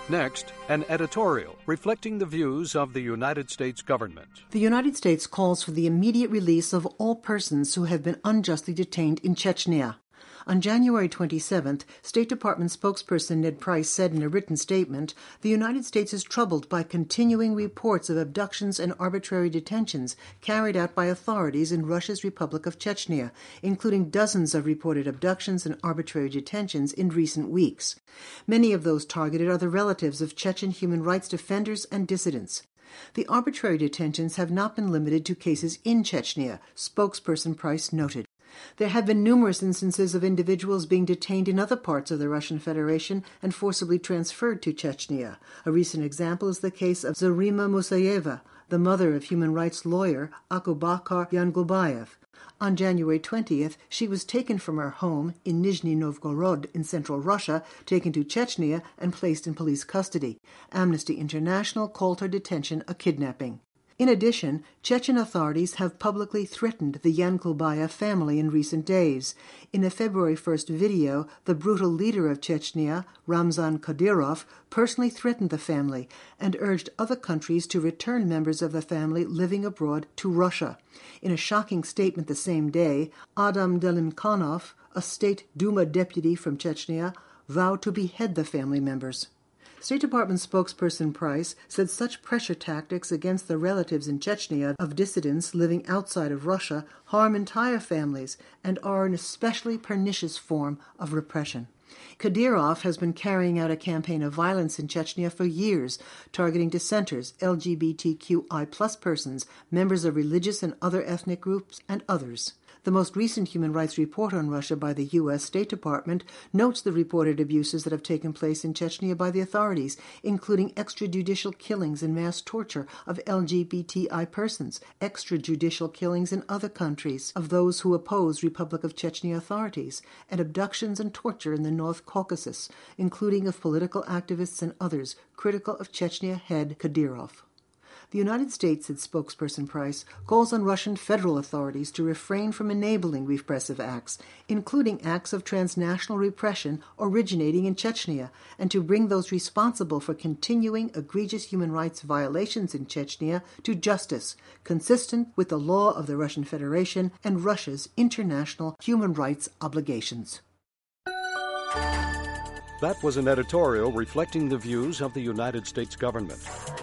Next, an editorial reflecting the views of the United States government. The United States calls for the immediate release of all persons who have been unjustly detained in Chechnya. On January 27th, State Department spokesperson Ned Price said in a written statement, "The United States is troubled by continuing reports of abductions and arbitrary detentions carried out by authorities in Russia's Republic of Chechnya, including dozens of reported abductions and arbitrary detentions in recent weeks. Many of those targeted are the relatives of Chechen human rights defenders and dissidents. The arbitrary detentions have not been limited to cases in Chechnya," spokesperson Price noted. There have been numerous instances of individuals being detained in other parts of the Russian Federation and forcibly transferred to Chechnya. A recent example is the case of Zarima Musayeva, the mother of human rights lawyer Akubakar Yanglubayev. On January 20th, she was taken from her home in Nizhny Novgorod in central Russia, taken to Chechnya, and placed in police custody. Amnesty International called her detention a kidnapping. In addition, Chechen authorities have publicly threatened the Yanglubayev family in recent days. In a February 1st video, the brutal leader of Chechnya, Ramzan Kadyrov, personally threatened the family and urged other countries to return members of the family living abroad to Russia. In a shocking statement the same day, Adam Delimkhanov, a State Duma deputy from Chechnya, vowed to behead the family members. State Department spokesperson Price said such pressure tactics against the relatives in Chechnya of dissidents living outside of Russia harm entire families and are an especially pernicious form of repression. Kadyrov has been carrying out a campaign of violence in Chechnya for years, targeting dissenters, LGBTQI+ persons, members of religious and other ethnic groups, and others. The most recent human rights report on Russia by the U.S. State Department notes the reported abuses that have taken place in Chechnya by the authorities, including extrajudicial killings and mass torture of LGBTI persons, extrajudicial killings in other countries of those who oppose Republic of Chechnya authorities, and abductions and torture in the North Caucasus, including of political activists and others critical of Chechnya head Kadyrov. The United States, said spokesperson Price, calls on Russian federal authorities to refrain from enabling repressive acts, including acts of transnational repression originating in Chechnya, and to bring those responsible for continuing egregious human rights violations in Chechnya to justice, consistent with the law of the Russian Federation and Russia's international human rights obligations. That was an editorial reflecting the views of the United States government.